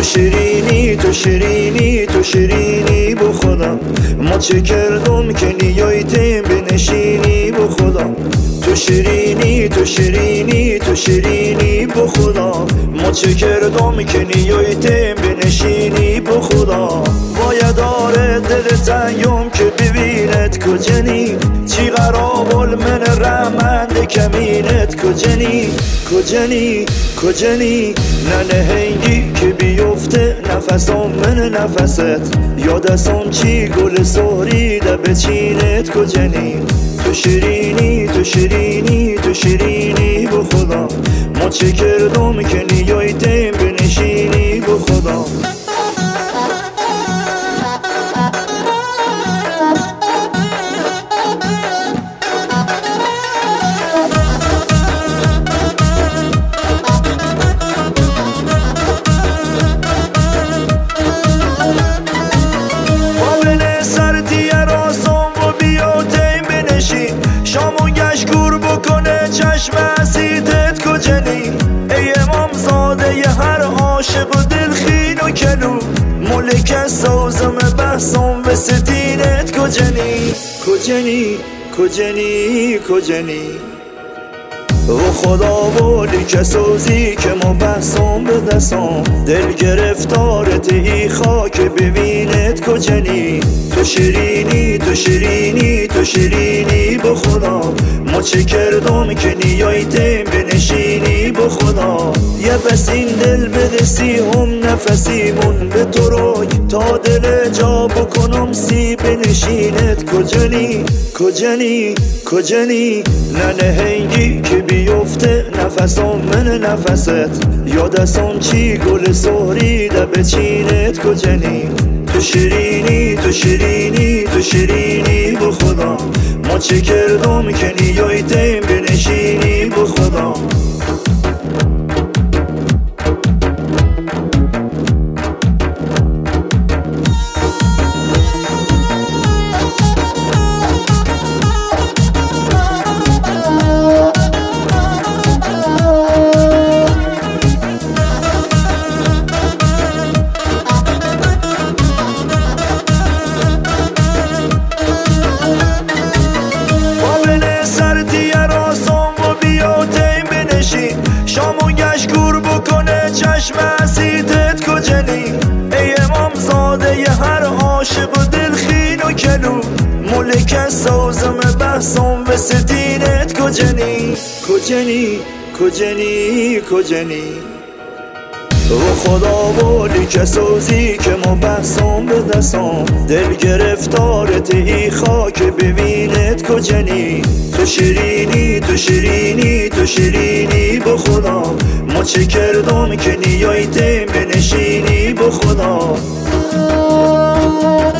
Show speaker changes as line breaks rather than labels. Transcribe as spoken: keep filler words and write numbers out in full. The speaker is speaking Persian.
شیرینی تو شیرینی تو شیرینی با خدا، ما چه کردم که نیای تیم بنشینی با خدا. تو شیرینی تو شیرینی تو شیرینی با خدا، ما چه کردم که نیای تیم بنشینی با خدا. باید داره دل تنگم که ببینت کجنی، چی قرابل من رمند کمینت کجنی کجنی کجنی. نه نهنگی که بیفته نفسام من نفست، یادسام چی گل ساریده به چینت کجنی. تو شیرینی تو شیرینی تو شیرینی با خدا، ما چه کردم که نیای تیم بنشینی با خدا. شامون گشگور بکنه چشم حسیدت کجنی، ای امام زاده ی هر عاشق و دلخین و کلو، ملک سازم بحثم به ستینت کجنی کجنی کجنی کجنی. و خدا والی کسازی که ما بحثم به دستم، دل گرفتارت ای خاک ببینت کجنی. تو شیرینی تو شیرینی تو شیرینی با خدا، ما چه کردم که نیای تیم بنشینی با خدا. یه بس این دل بدسی هم نفسیمون به تو روی، تا دل جا بکنم سی بنشینت کجنی کجنی کجنی. نه نهنگی که بیفته نفسام من نفست، یادسام چی گل ساریده به چینت کجنی. تو شیرینی تو شیرینی تو شیرینی با خدا، ما چه کردم که نیای تیم بنشینی با خدا. شامون گشگور بکنه چشم حسیدت کجنی، ای امام زاده ی هر عاشق و دلخین و کلو، ملک سازم بحثم به ستینت کجنی کجنی کجنی کجنی. و خدا والی کسازی که ما بحثم به دستم، دل گرفتارت ای خاک ببینت کجنی. تو شیرینی تو شیرینی تو شیرینی با خدا، ما چه کردم که نیای تیم بنشینی با خدا.